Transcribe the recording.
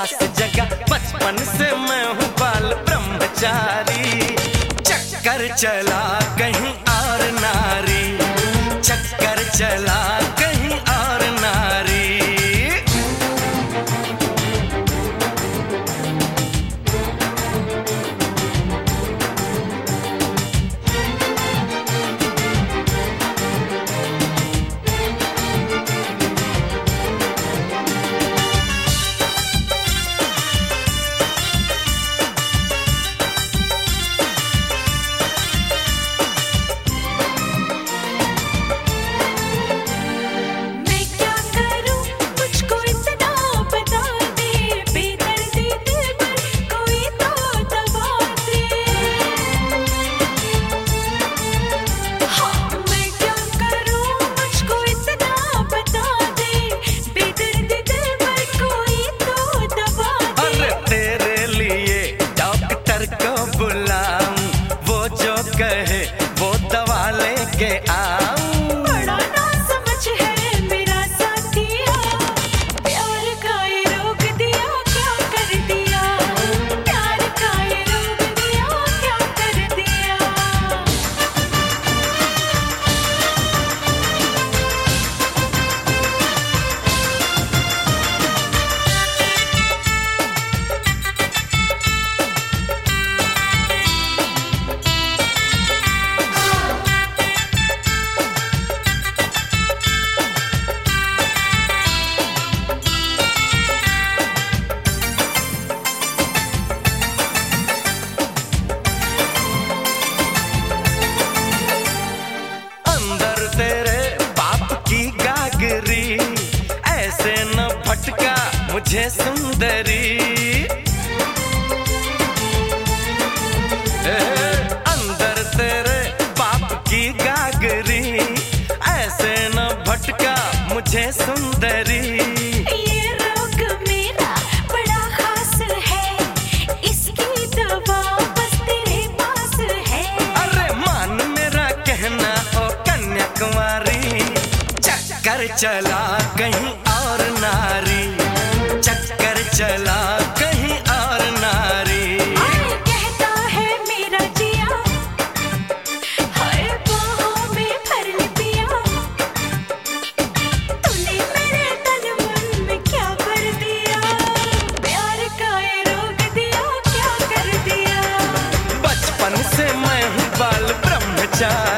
प्यास जगा, बचपन से मैं हूँ बाल ब्रह्मचारी। चक्कर चला कहीं और नारी, चक्कर चला कहीं और नारी। कहे वो दवा लेके आऊं। बड़ा ना समझ है मेरा साथिया, प्यार का ये रोक दिया क्या कर दिया, प्यार का ये रोक दिया क्या कर दिया। ऐसे न भटका मुझे सुंदरी, अंदर तेरे बाप की गागरी। ऐसे न भटका मुझे सुंदरी। ये रोग मेरा बड़ा खास है, इसकी दवा बस तेरे पास है। अरे मान मेरा कहना ओ कन्याकुमारी, चक्कर चला कहीं और नारी, चक्कर चला कहीं और नारी। कहता है मेरा जिया, हाय बाहों में भर ले पिया, तूने मेरे तन मन में क्या भर दिया, प्यार का ये रोक दिया क्या कर दिया। बचपन से मैं हूँ बाल ब्रह्मचारी।